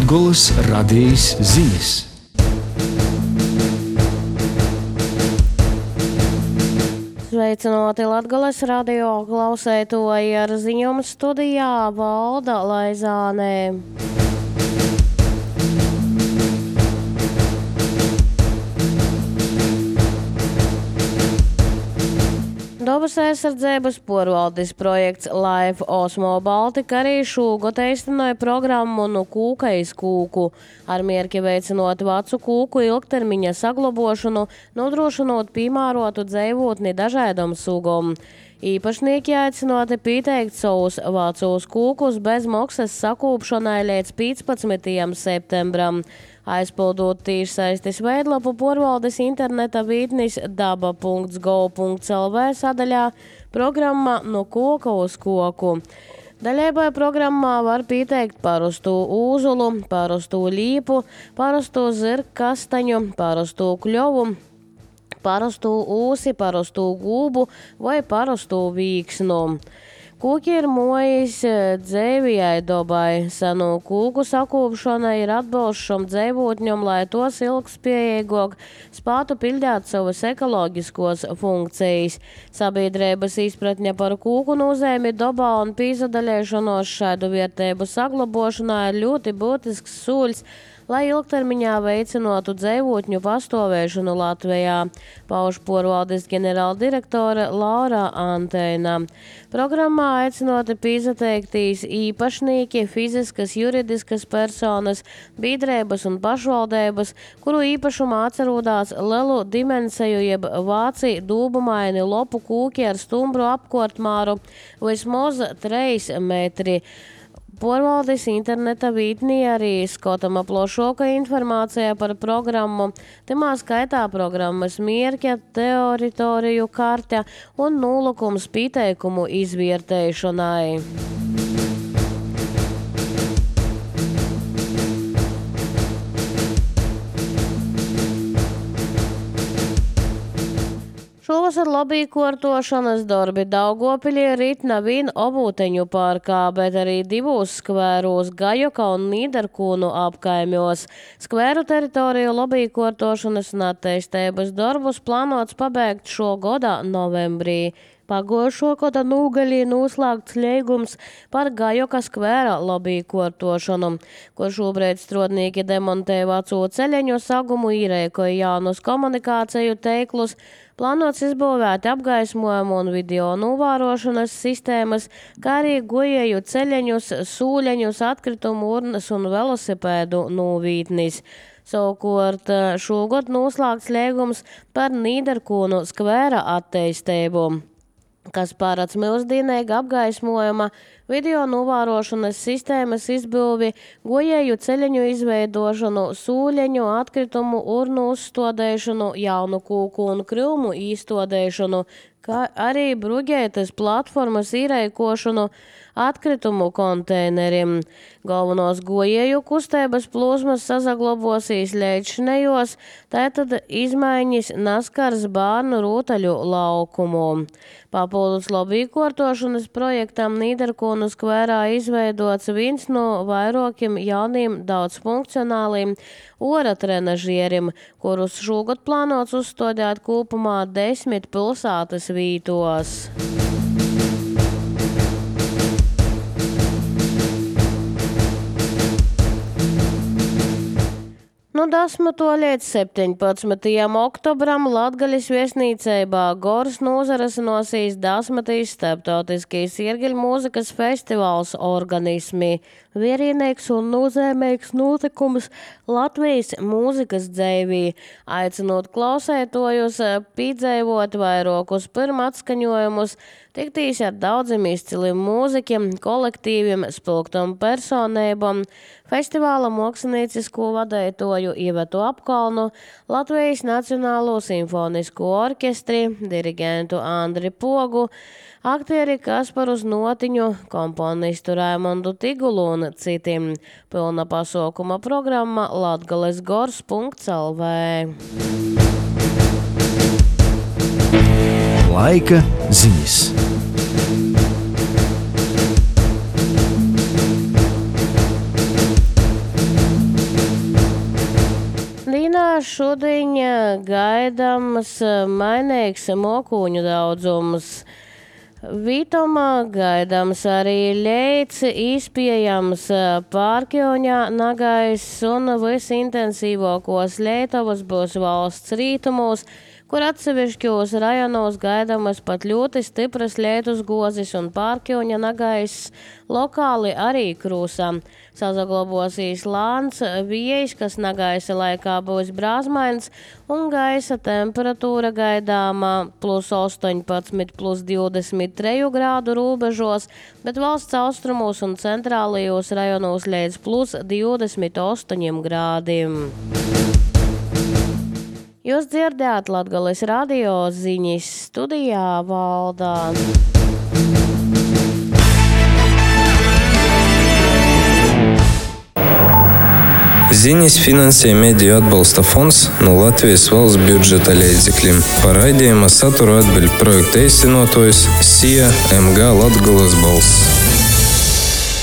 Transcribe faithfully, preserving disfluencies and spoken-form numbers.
Latgolas radijas ziņas. Sveicināti Latgolas radio klausētoji, ar ziņām studijā Valda Laizānē. Dabas aizsardzības porvaldis projekts Life Osmo Baltika arī šogad īstenoja programmu No kūka iz kūku, ar mērķi veicinot vecu kūku ilgtermiņa saglabošanu, nodrošinot piemērotu dzīvotni dažādam sugam. Īpašnieki aicināti pieteikt savus vecos kūkus bez maksas sakūpšanai līdz piecpadsmitajam septembram. Aizpildot tīšsaistes veidlapu porvaldes interneta vītnis daba punkts gov punkts el vē sadaļā programma No koka uz koku. Daļēbai programmā var pieteikt parastu ūzulu, parastu līpu, parastu zirgkastaņu, parastu kļovu, parastu ūsi, parastu gūbu vai parastu vīksnu. Kūki ir mojas dzēvijai dabai. Senu kūku sakūpšana ir atbalšam dzēvotņam, lai tos ilgspējīgāk spētu pildīt savas ekoloģiskos funkcijas. Sabiedrības izpratņa par kūku nozīmi dabā un pīzadaļēšanos šādu vērtību saglabošanā ir ļoti būtisks soļs, lai ilgtermiņā veicinotu dzēvotņu pastāvēšanu Latvijā, pauž porvaldes ģenerāldirektore Laura Anteina. Programmā aicinoti pīzateiktīs īpašnieki, fiziskas, juridiskas personas, biedrības un pašvaldības, kuru īpašumā atcerūdās lielu dimensiju jeb vāci dūbumaini lopu kūki ar stumbru apkortmāru vismaz trīs metri. Porvaldes interneta vītnī arī skotama plašāka informācija par programmu, timā skaitā programmas mierķa, teritoriju karta un nolūkums pieteikumu izvērtēšanai. Šovasar labī kortošanas darbi Daugavpilī rit nevien Obūteņu parkā, bet arī divos skvēros Gajoka un Nīderkūnu apkaimjos. Skvēru teritoriju labī kortošanas un attīstības darbus plānots pabeigt šo gada novembrī. Pagošo gada nūgalī noslēgts līgums par Gajoka skvēra labī kortošanu, ko šobrīd strādnieki demontē veco ceļeņu sagumu, īrēkoja jaunus komunikāciju teiklus, plānots izbūvēt apgaismojumu un video novērošanas sistēmas, kā arī gojēju ceļeņus, sūļeņus, atkritumu urnas un velosipēdu novītnis. Savukārt šogad noslēgts līgums par Nīderkūnu skvēra attīstību, kas pārāds milzdīnēga apgaismojuma, video novērošanas sistēmas izbūvi, gojēju ceļeņu izveidošanu, sūļeņu, atkritumu urnu uzstādēšanu, jaunu kūku un krūmu īstādēšanu, kā arī bruģētas platformas īrēkošanu atkritumu konteinerim. Galvenos gojēju kustības plūsmas sazaglabosīs līdzšinējos, tātad izmaiņas naskars bērnu rotaļu laukumu. Papildus labī kortošanas projektam Nīderkūnu skvērā izveidots viens no vairākiem jauniem daudzfunkcionāliem ora trenažierim, kurus šogad plānots uzstādīt kopumā desmit pilsētas vītos. No desmito līdz septiņpadsmitajam oktobram Latgalis viesnīceibā Goras nozares nosīs desmitīs starptautiskīs iergeļu mūzikas festivāls organismi. Vienīgs un nozīmīgs notikums Latvijas mūzikas dzīvī, aicinot klausētojus piedzīvot vairākus pirmatskaņojumus, tiktīs ar daudziem izciliem mūzikiem, kolektīviem, spilgtam personībām, festivāla māksliniecisko vadītāju Ivetu Apkalnu, Latvijas Nacionālo simfonisko orķestri, dirigentu Andri Pogu, aktieri Kasparu Znotiņu, komponistu Raimondu Tigulu un citiem. Pilna pasaukuma programma latgalesgors punkts el vē. Laika ziņas. šodien gaidāms mainīgs mokūņu daudzums. Vītomā gaidāms arī ļeids, izpieejams Pārkjoņā, Nagais un visintensīvākos Lietuvas būs valsts rītumos, kur atsevišķos rajonos gaidāmas pat ļoti stipras lietus gozis un Pārkjoņa, Nagais lokāli arī krūsam. Sazaglabosīs lāns, vējš, kas Nagaisa laikā būs brāzmains, un gaisa temperatūra gaidāmā plus astoņpadsmit, plus divdesmit trīs grādu robežos, bet valsts austrumos un centrālajos rajonos līdz plus divdesmit astoņiem grādiem. Jūs dzirdējāt Latgales radio ziņas, studijā Valdā. Ziņas finansē Mediju atbalsta fonds no Latvijas valsts budžeta līdzekļiem. Par raidījuma saturu atbild projekta īstenotājs S I A M G Latgales balss.